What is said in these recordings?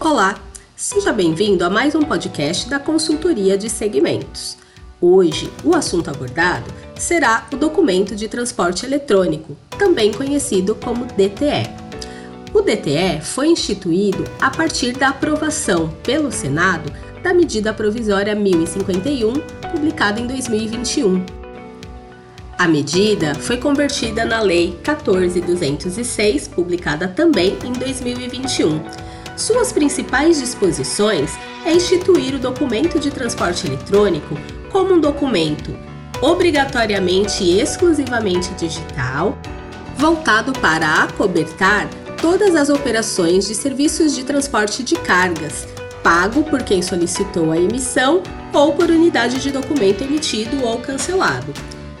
Olá, seja bem-vindo a mais um podcast da Consultoria de Segmentos. Hoje, o assunto abordado será o Documento de Transporte Eletrônico, também conhecido como DTE. O DTE foi instituído a partir da aprovação pelo Senado da Medida Provisória 1051, publicada em 2021. A medida foi convertida na Lei 14.206, publicada também em 2021. Suas principais disposições é instituir o documento de transporte eletrônico como um documento obrigatoriamente e exclusivamente digital, voltado para acobertar todas as operações de serviços de transporte de cargas, pago por quem solicitou a emissão ou por unidade de documento emitido ou cancelado.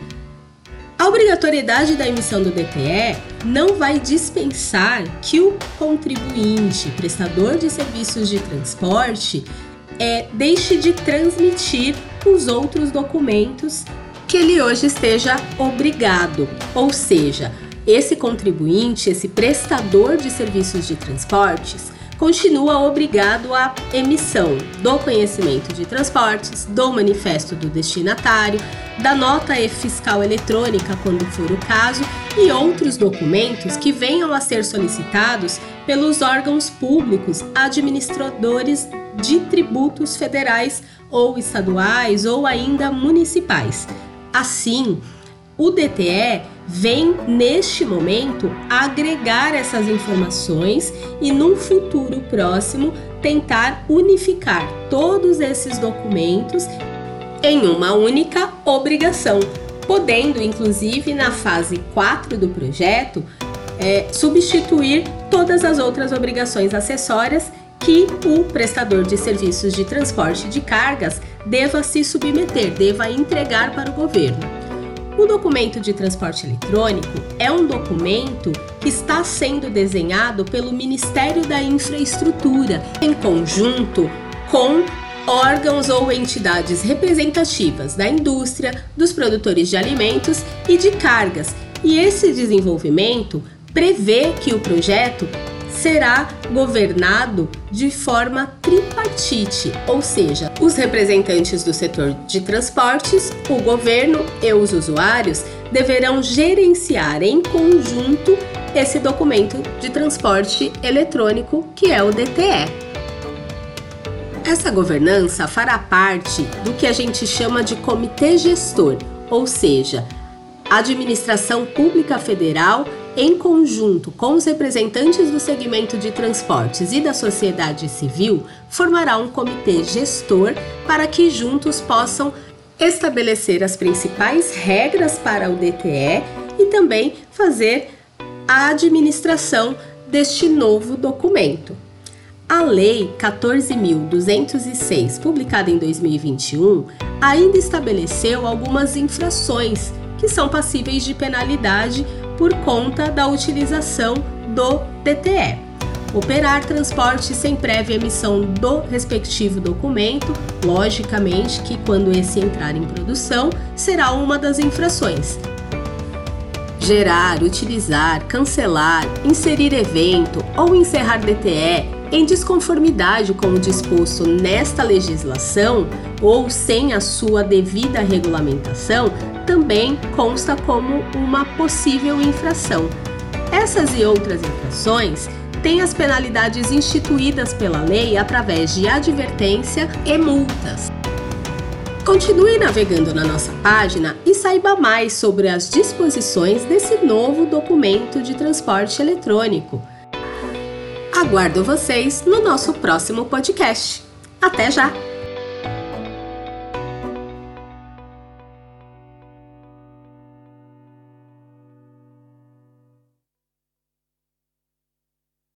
A obrigatoriedade da emissão do DTE não vai dispensar que o contribuinte, prestador de serviços de transporte, deixe de transmitir os outros documentos que ele hoje esteja obrigado. Ou seja, esse contribuinte, esse prestador de serviços de transportes, continua obrigado à emissão do conhecimento de transportes, do manifesto do destinatário, da nota fiscal eletrônica, quando for o caso, e outros documentos que venham a ser solicitados pelos órgãos públicos administradores de tributos federais ou estaduais ou ainda municipais. Assim, o DTE vem, neste momento, agregar essas informações e, num futuro próximo, tentar unificar todos esses documentos em uma única obrigação, podendo, inclusive, na fase 4 do projeto, substituir todas as outras obrigações acessórias que o prestador de serviços de transporte de cargas deva se submeter, deva entregar para o governo. O documento de transporte eletrônico é um documento que está sendo desenhado pelo Ministério da Infraestrutura, em conjunto com órgãos ou entidades representativas da indústria, dos produtores de alimentos e de cargas. E esse desenvolvimento prevê que o projeto será governado de forma tripartite, ou seja, os representantes do setor de transportes, o governo e os usuários deverão gerenciar em conjunto esse documento de transporte eletrônico que é o DTE. Essa governança fará parte do que a gente chama de comitê gestor, ou seja, a administração pública federal em conjunto com os representantes do segmento de transportes e da sociedade civil, formará um comitê gestor para que juntos possam estabelecer as principais regras para o DTE e também fazer a administração deste novo documento. A Lei 14.206, publicada em 2021, ainda estabeleceu algumas infrações que são passíveis de penalidade por conta da utilização do DTE. Operar transporte sem prévia emissão do respectivo documento, logicamente que quando esse entrar em produção, será uma das infrações. Gerar, utilizar, cancelar, inserir evento ou encerrar DTE em desconformidade com o disposto nesta legislação ou sem a sua devida regulamentação, também consta como uma possível infração. Essas e outras infrações têm as penalidades instituídas pela lei através de advertência e multas. Continue navegando na nossa página e saiba mais sobre as disposições desse novo documento de transporte eletrônico. Aguardo vocês no nosso próximo podcast. Até já!